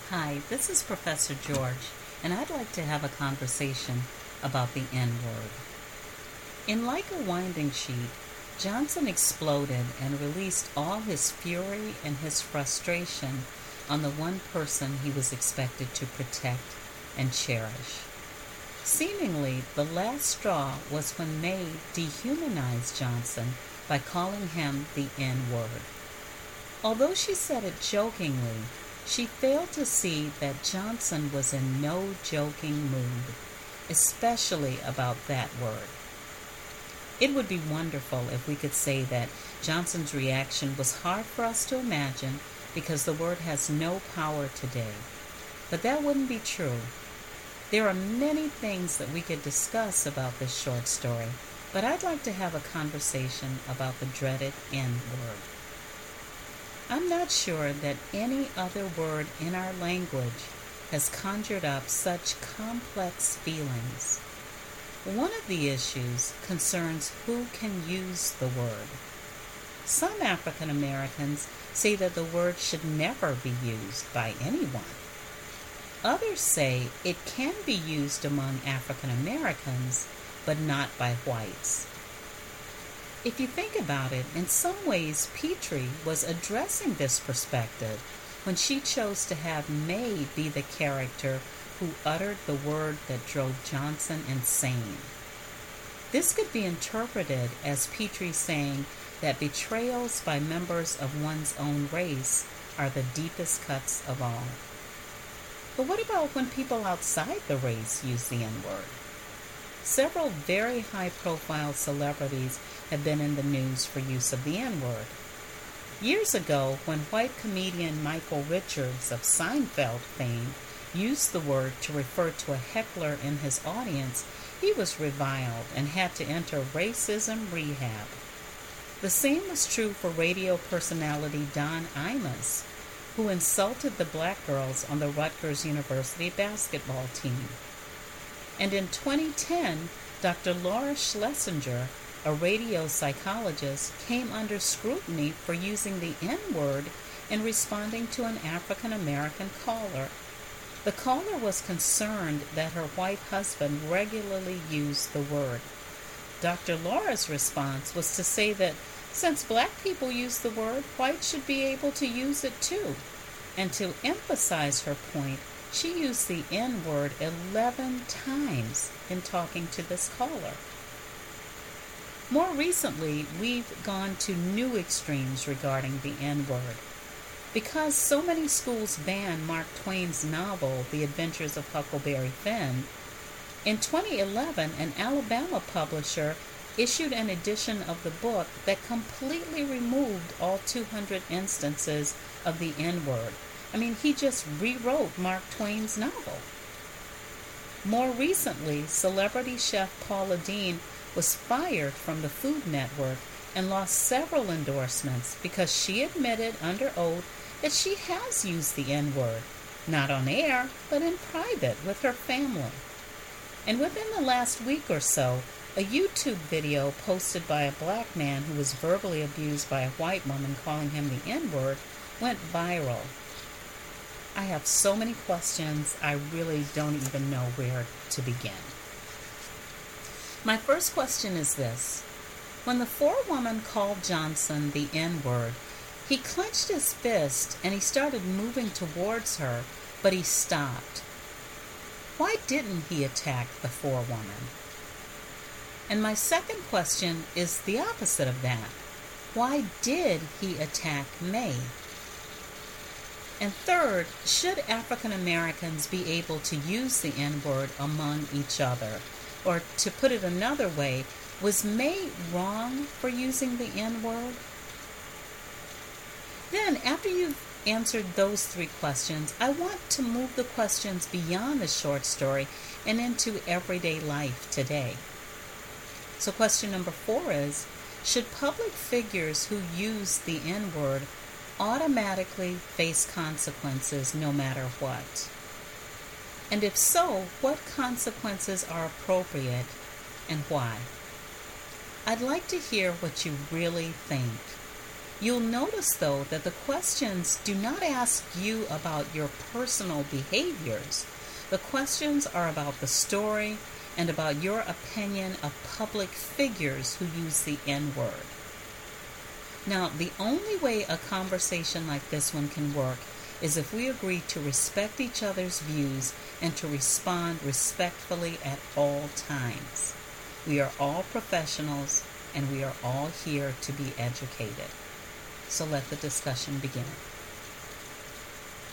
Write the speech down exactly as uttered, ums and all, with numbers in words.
Hi, this is Professor George, and I'd like to have a conversation about the N word. In Like a Winding Sheet, Johnson exploded and released all his fury and his frustration on the one person he was expected to protect and cherish. Seemingly, the last straw was when May dehumanized Johnson by calling him the N word. Although she said it jokingly, she failed to see that Johnson was in no joking mood, especially about that word. It would be wonderful if we could say that Johnson's reaction was hard for us to imagine because the word has no power today. But that wouldn't be true. There are many things that we could discuss about this short story, but I'd like to have a conversation about the dreaded N word. I'm not sure that any other word in our language has conjured up such complex feelings. One of the issues concerns who can use the word. Some African Americans say that the word should never be used by anyone. Others say it can be used among African Americans, but not by whites. If you think about it, in some ways Petrie was addressing this perspective when she chose to have May be the character who uttered the word that drove Johnson insane. This could be interpreted as Petrie saying that betrayals by members of one's own race are the deepest cuts of all. But what about when people outside the race use the N-word? Several very high-profile celebrities have been in the news for use of the N-word. Years ago, when white comedian Michael Richards of Seinfeld fame used the word to refer to a heckler in his audience, he was reviled and had to enter racism rehab. The same was true for radio personality Don Imus, who insulted the black girls on the Rutgers University basketball team. And in twenty ten, Doctor Laura Schlesinger, a radio psychologist, came under scrutiny for using the N-word in responding to an African American caller. The caller was concerned that her white husband regularly used the word. Doctor Laura's response was to say that since black people use the word, whites should be able to use it too. And to emphasize her point, she used the N-word eleven times in talking to this caller. More recently, we've gone to new extremes regarding the N-word. Because so many schools ban Mark Twain's novel, The Adventures of Huckleberry Finn, in twenty eleven, an Alabama publisher issued an edition of the book that completely removed all two hundred instances of the N-word. I mean, he just rewrote Mark Twain's novel. More recently, celebrity chef Paula Deen was fired from the Food Network and lost several endorsements because she admitted under oath that she has used the N-word, not on air, but in private with her family. And within the last week or so, a YouTube video posted by a black man who was verbally abused by a white woman calling him the N-word went viral. I have so many questions, I really don't even know where to begin. My first question is this. When the forewoman called Johnson the N-word, he clenched his fist and he started moving towards her, but he stopped. Why didn't he attack the forewoman? And my second question is the opposite of that. Why did he attack May? And third, should African Americans be able to use the N-word among each other? Or to put it another way, was May wrong for using the N-word? Then, after you've answered those three questions, I want to move the questions beyond the short story and into everyday life today. So question number four is, should public figures who use the N-word automatically face consequences no matter what? And if so, what consequences are appropriate and why? I'd like to hear what you really think. You'll notice, though, that the questions do not ask you about your personal behaviors. The questions are about the story and about your opinion of public figures who use the N-word. Now, the only way a conversation like this one can work is if we agree to respect each other's views and to respond respectfully at all times. We are all professionals and we are all here to be educated. So let the discussion begin.